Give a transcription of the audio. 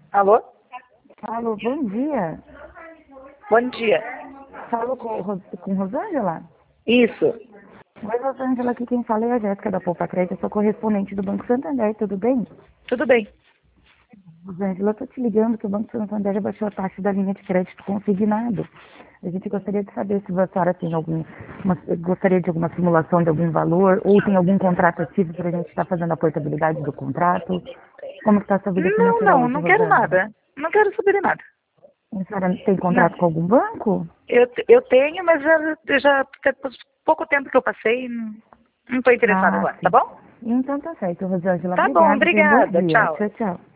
Alô? Alô, bom dia. Bom dia. Falo com Rosângela? Isso. Oi, Rosângela, aqui quem fala é a Jéssica da Poupa Crédito, eu sou correspondente do Banco Santander, tudo bem? Tudo bem. Rosângela, eu tô te ligando que o Banco Santander já baixou a taxa da linha de crédito consignado. A gente gostaria de saber se a senhora tem gostaria de alguma simulação de algum valor, ou tem algum contrato ativo para a gente estar fazendo a portabilidade do contrato. Como está a sua vida Não, financeira não, hoje, não quero Rosângela? nada. Não quero saber de nada. A senhora tem Não. contrato com algum banco? Eu tenho, mas já faz pouco tempo que eu passei. Não estou interessada Ah, agora, tá sim. bom? Então tá certo, Rosângela. Tá bom, Obrigada. Tenha um bom obrigada. dia. Tchau. Tchau, tchau.